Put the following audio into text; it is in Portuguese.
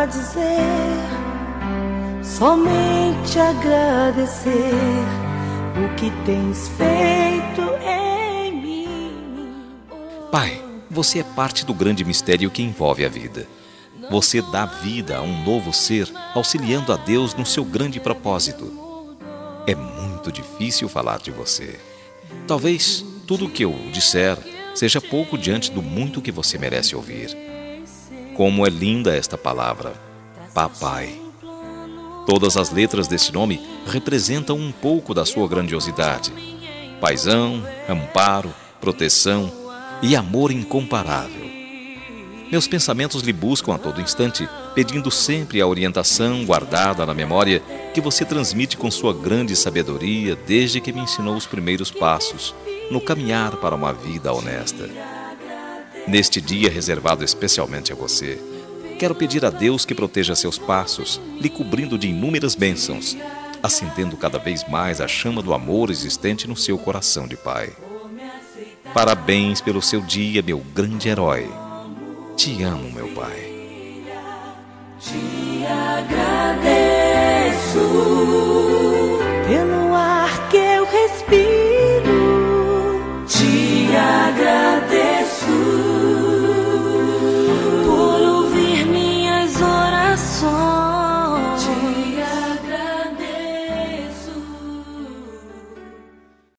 dizer, somente agradecer o que tens feito em mim. Pai, você é parte do grande mistério que envolve a vida. Você dá vida a um novo ser, auxiliando a Deus no seu grande propósito. É muito difícil falar de você. Talvez tudo o que eu disser seja pouco diante do muito que você merece ouvir. Como é linda esta palavra, Papai. Todas as letras deste nome representam um pouco da sua grandiosidade. Paizão, amparo, proteção e amor incomparável. Meus pensamentos lhe buscam a todo instante, pedindo sempre a orientação guardada na memória que você transmite com sua grande sabedoria desde que me ensinou os primeiros passos no caminhar para uma vida honesta. Neste dia reservado especialmente a você, quero pedir a Deus que proteja seus passos, lhe cobrindo de inúmeras bênçãos, acendendo cada vez mais a chama do amor existente no seu coração de pai. Parabéns pelo seu dia, meu grande herói. Te amo, meu pai. Te agradeço.